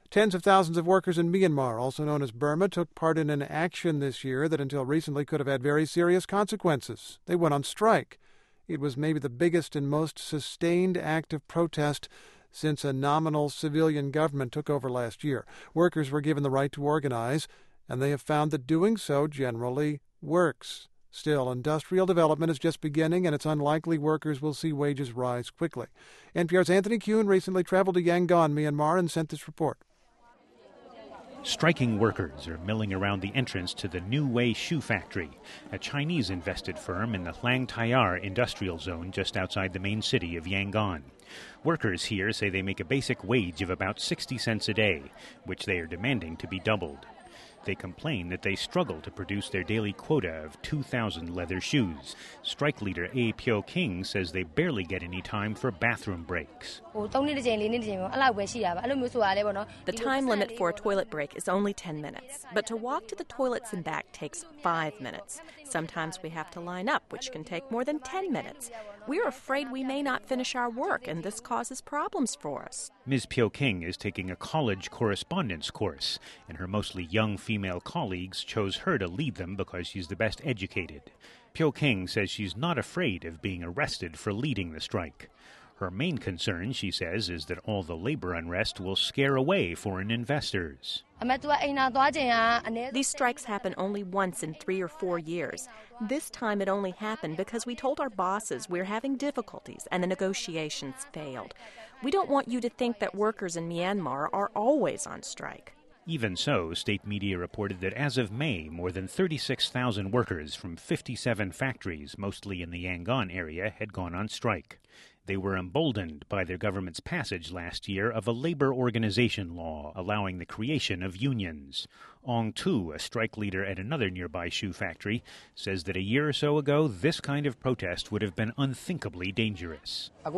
Tens of thousands of workers in Myanmar, also known as Burma, took part in an action this year that until recently could have had very serious consequences. They went on strike. It was maybe the biggest and most sustained act of protest since a nominal civilian government took over last year. Workers were given the right to organize, and they have found that doing so generally works. Still, industrial development is just beginning, and it's unlikely workers will see wages rise quickly. NPR's Anthony Kuhn recently traveled to Yangon, Myanmar, and sent this report. Striking workers are milling around the entrance to the New Way Shoe Factory, a Chinese-invested firm in the Hlang Tayar industrial zone just outside the main city of Yangon. Workers here say they make a basic wage of about 60 cents a day, which they are demanding to be doubled. They complain that they struggle to produce their daily quota of 2,000 leather shoes. Strike leader A. Pyo King says they barely get any time for bathroom breaks. The time limit for a toilet break is only 10 minutes, but to walk to the toilets and back takes 5 minutes. Sometimes we have to line up, which can take more than 10 minutes. We're afraid we may not finish our work, and this causes problems for us. Ms. Pyo King is taking a college correspondence course, and her mostly young female colleagues chose her to lead them because she's the best educated. Pyo King says she's not afraid of being arrested for leading the strike. Her main concern, she says, is that all the labor unrest will scare away foreign investors. These strikes happen only once in 3 or 4 years. This time it only happened because we told our bosses we're having difficulties and the negotiations failed. We don't want you to think that workers in Myanmar are always on strike. Even so, state media reported that as of May, more than 36,000 workers from 57 factories, mostly in the Yangon area, had gone on strike. They were emboldened by their government's passage last year of a labor organization law allowing the creation of unions. Ong Tu, a strike leader at another nearby shoe factory, says that a year or so ago, this kind of protest would have been unthinkably dangerous. 2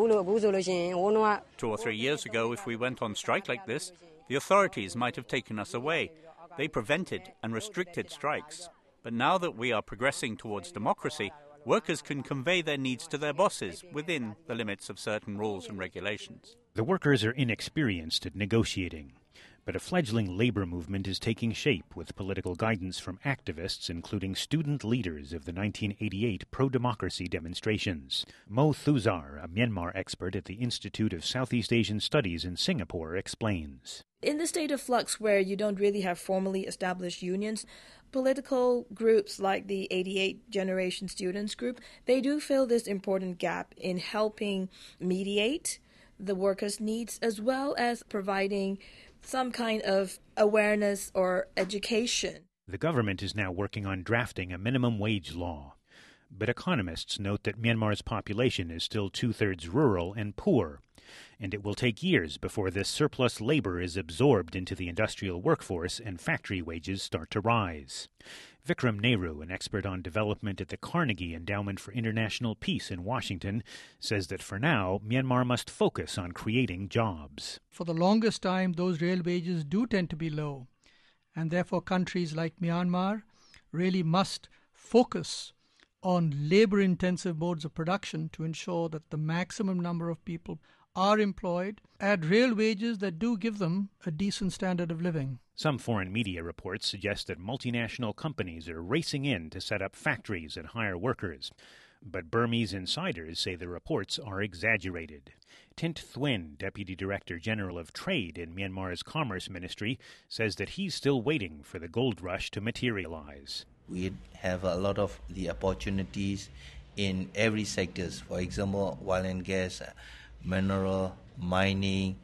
or 3 years ago, if we went on strike like this, the authorities might have taken us away. They prevented and restricted strikes. But now that we are progressing towards democracy, workers can convey their needs to their bosses within the limits of certain rules and regulations. The workers are inexperienced at negotiating, but a fledgling labor movement is taking shape with political guidance from activists, including student leaders of the 1988 pro-democracy demonstrations. Mo Thuzar, a Myanmar expert at the Institute of Southeast Asian Studies in Singapore, explains. In the state of flux where you don't really have formally established unions, political groups like the 88 Generation Students Group, they do fill this important gap in helping mediate the workers' needs as well as providing some kind of awareness or education. The government is now working on drafting a minimum wage law. But economists note that Myanmar's population is still 2/3 rural and poor, and it will take years before this surplus labor is absorbed into the industrial workforce and factory wages start to rise. Vikram Nehru, an expert on development at the Carnegie Endowment for International Peace in Washington, says that for now, Myanmar must focus on creating jobs. For the longest time, those real wages do tend to be low, and therefore countries like Myanmar really must focus on labor-intensive modes of production to ensure that the maximum number of people are employed at real wages that do give them a decent standard of living. Some foreign media reports suggest that multinational companies are racing in to set up factories and hire workers. But Burmese insiders say the reports are exaggerated. Tint Thuyn, Deputy Director General of Trade in Myanmar's Commerce Ministry, says that he's still waiting for the gold rush to materialize. We have a lot of the opportunities in every sectors. For example, oil and gas, mineral, mining,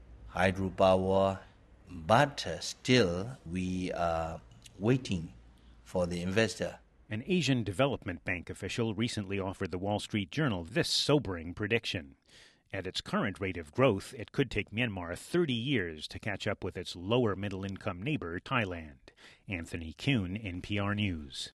hydropower. But still, we are waiting for the investor. An Asian Development Bank official recently offered the Wall Street Journal this sobering prediction. At its current rate of growth, it could take Myanmar 30 years to catch up with its lower middle-income neighbor, Thailand. Anthony Kuhn, NPR News.